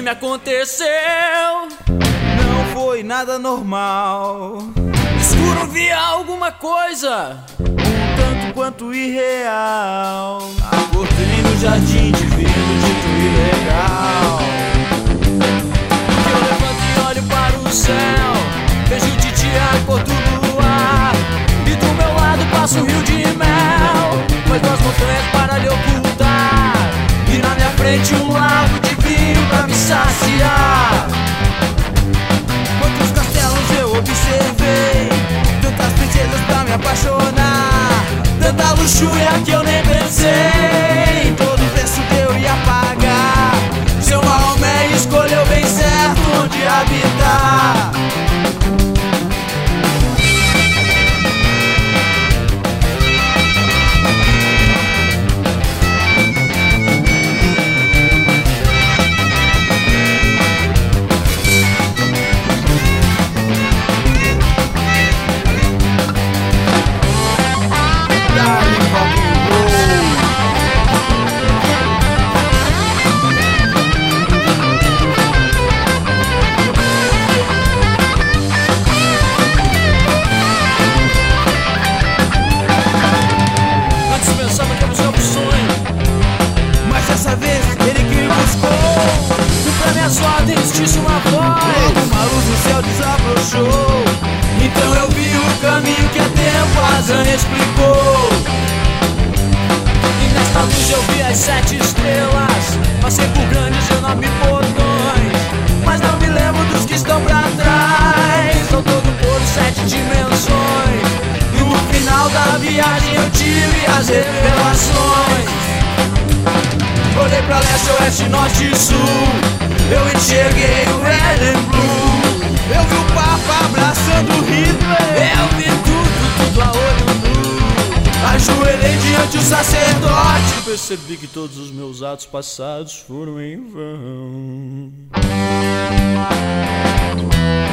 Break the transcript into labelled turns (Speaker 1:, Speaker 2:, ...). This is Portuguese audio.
Speaker 1: me aconteceu não foi nada normal. No escuro via alguma coisa um tanto quanto irreal. Acordei no jardim divino, dito ilegal. Eu levanto e olho para o céu, vejo Titi a cor do luar, e do meu lado passa um rio de mel, com as duas montanhas para lhe ocultar, e na minha frente um lago de vinho pra me saciar. Quantos castelos eu observei, tantas princesas pra me apaixonar, tanta luxúria que eu nem pensei todo o preço que eu ia pagar. Seu Maomé escolheu bem certo onde habitar. Disse uma voz, uma luz no céu desabrochou. Então eu vi o caminho que há tempo a Zanha explicou. E nesta luz eu vi as 7 estrelas, passei por grandes e enormes portões, mas não me lembro dos que estão pra trás. Ao todo por 7 dimensões, e no final da viagem eu tive as revelações. Olhei pra leste, oeste, norte e sul, eu enxerguei o red and blue. Eu vi o Papa abraçando Hitler, eu vi tudo a olho nu. Ajoelhei diante do sacerdote, percebi que todos os meus atos passados foram em vão.